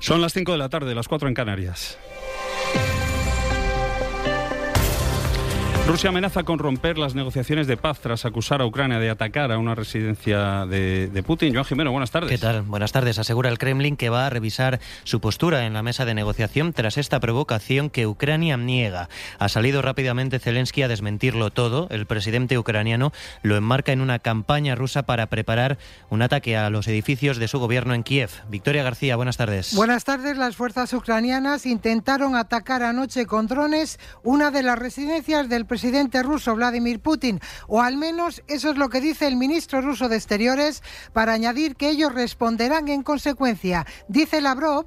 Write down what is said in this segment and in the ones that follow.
Son las 5 de la tarde, las 4 en Canarias. Rusia amenaza con romper las negociaciones de paz tras acusar a Ucrania de atacar a una residencia de Putin. Joan Jimeno, buenas tardes. ¿Qué tal? Buenas tardes. Asegura el Kremlin que va a revisar su postura en la mesa de negociación tras esta provocación que Ucrania niega. Ha salido rápidamente Zelensky a desmentirlo todo. El presidente ucraniano lo enmarca en una campaña rusa para preparar un ataque a los edificios de su gobierno en Kiev. Victoria García, buenas tardes. Buenas tardes. Las fuerzas ucranianas intentaron atacar anoche con drones una de las residencias del presidente ruso Vladimir Putin, o al menos eso es lo que dice el ministro ruso de Exteriores, para añadir que ellos responderán en consecuencia. Dice Lavrov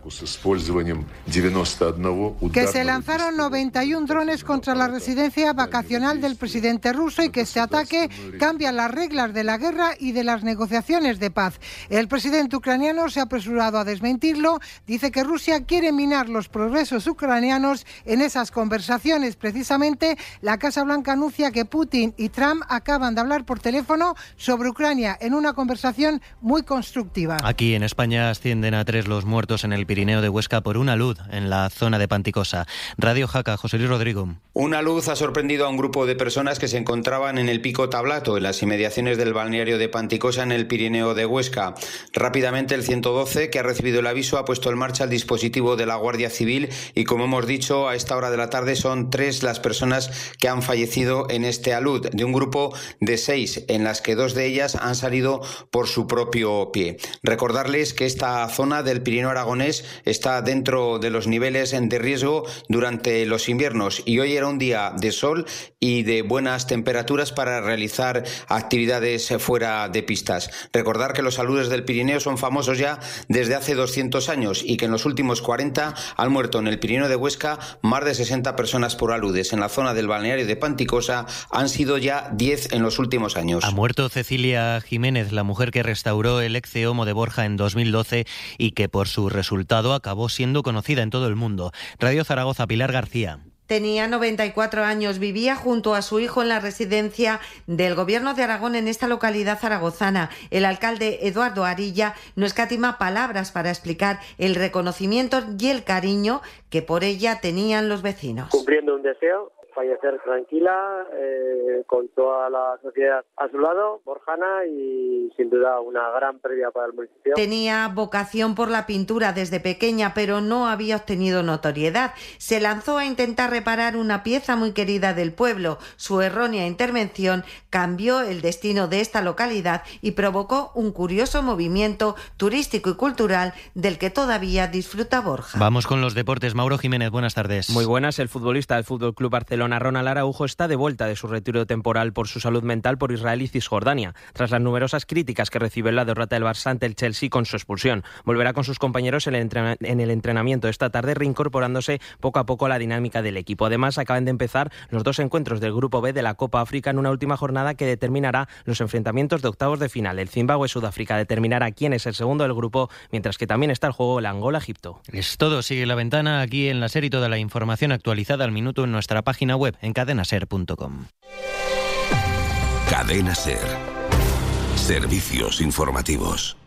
que se lanzaron 91 drones contra la residencia vacacional del presidente ruso y que este ataque cambia las reglas de la guerra y de las negociaciones de paz. El presidente ucraniano se ha apresurado a desmentirlo. Dice que Rusia quiere minar los progresos ucranianos en esas conversaciones. Precisamente, la Casa Blanca anuncia que Putin y Trump acaban de hablar por teléfono sobre Ucrania en una conversación muy constructiva. Aquí en España ascienden a 3 los muertos en el Pirineo de Huesca por una luz en la zona de Panticosa. Radio Jaca, José Luis Rodrigo. Una luz ha sorprendido a un grupo de personas que se encontraban en el Pico Tablato, en las inmediaciones del balneario de Panticosa, en el Pirineo de Huesca. Rápidamente el 112, que ha recibido el aviso, ha puesto en marcha el dispositivo de la Guardia Civil y, como hemos dicho, a esta hora de la tarde son 3 las personas que han fallecido en este alud, de un grupo de 6, en las que 2 de ellas han salido por su propio pie. Recordarles que esta zona del Pirineo aragonés está dentro de los niveles de riesgo durante los inviernos y hoy era un día de sol y de buenas temperaturas para realizar actividades fuera de pistas. Recordar que los aludes del Pirineo son famosos ya desde hace 200 años y que en los últimos 40 han muerto en el Pirineo de Huesca más de 60 personas por aludes. En la zona del balneario de Panticosa han sido ya 10 en los últimos años. Ha muerto Cecilia Jiménez, la mujer que restauró el ex-Homo de Borja en 2012 y que por su resultado acabó siendo conocida en todo el mundo. Radio Zaragoza, Pilar García. Tenía 94 años, vivía junto a su hijo en la residencia del Gobierno de Aragón en esta localidad zaragozana. El alcalde Eduardo Arilla no escatima palabras para explicar el reconocimiento y el cariño que por ella tenían los vecinos. Cumpliendo un deseo, fallecer tranquila, con toda la sociedad a su lado, borjana, y sin duda una gran pérdida para el municipio. Tenía vocación por la pintura desde pequeña, pero no había obtenido notoriedad. Se lanzó a intentar reparar una pieza muy querida del pueblo. Su errónea intervención cambió el destino de esta localidad y provocó un curioso movimiento turístico y cultural del que todavía disfruta Borja. Vamos con los deportes. Mauro Jiménez, buenas tardes. Muy buenas. El futbolista del FC Barcelona, Ronald Araujo, está de vuelta de su retiro temporal por su salud mental por Israel y Cisjordania, tras las numerosas críticas que recibió en la derrota del Barça ante el Chelsea con su expulsión. Volverá con sus compañeros en el entrenamiento esta tarde, reincorporándose poco a poco a la dinámica del equipo. Además, acaban de empezar los 2 encuentros del Grupo B de la Copa África en una última jornada que determinará los enfrentamientos de octavos de final. El Zimbabue-Sudáfrica determinará quién es el segundo del grupo, mientras que también está el juego el Angola-Egipto. Es todo. Sigue La Ventana aquí en la SER y toda la información actualizada al minuto en nuestra página web en cadenaser.com. Cadena SER. Servicios informativos.